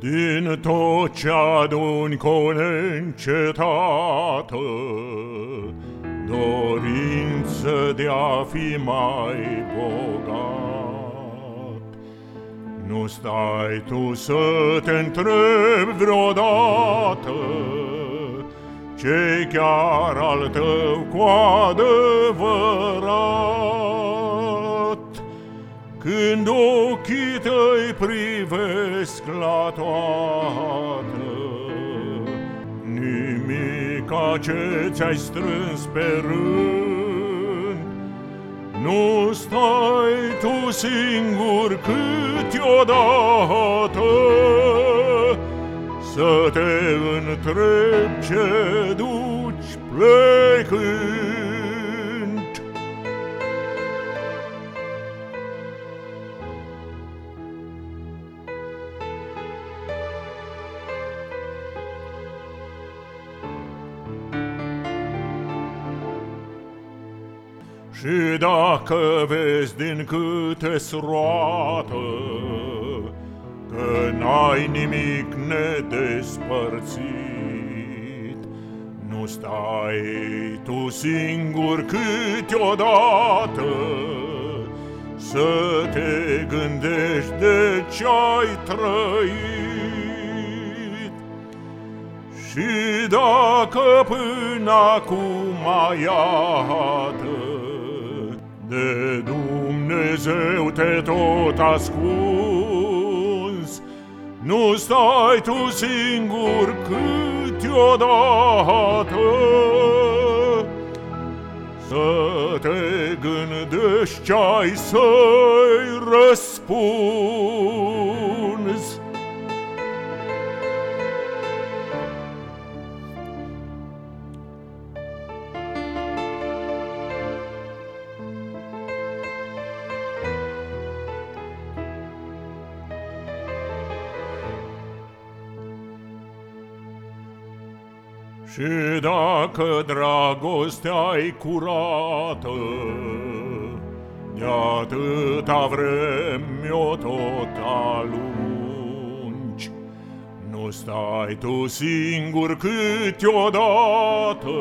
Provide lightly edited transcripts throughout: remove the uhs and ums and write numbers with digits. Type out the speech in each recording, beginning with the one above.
Din tot ce aduni cu neîncetată dorință de a fi mai bogat, nu stai tu să te întrebi vreodată ce chiar al tău cu adevărat. Când ochii tăi privesc la toată, nimica ce ți-ai strâns pe rând, nu stai tu singur câteodată să te întrebi ce duci plecând. Și dacă vezi din câte-s roată că n-ai nimic nedespărțit, nu stai tu singur câteodată să te gândești de ce-ai trăit. Și dacă până acum iată de Dumnezeu te tot ascunzi, nu stai tu singur câteodată să te gândești ce-ai să-i răspunzi. Și dacă dragostea-i curată, de atâta vreme-o tot alungi, nu stai tu singur câteodată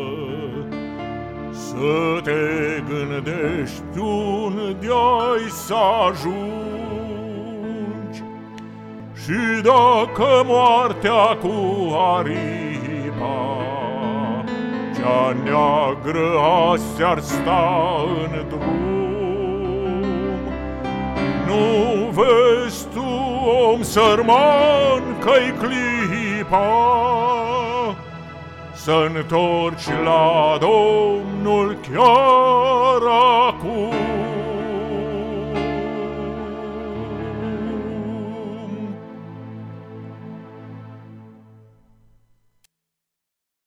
să te gândești unde-ai să ajungi. Și dacă moartea cu aripa cea neagră azi-ar sta în drum, nu vezi tu, om sărman, că-i clipa să-ntorci la Domnul chiar acum.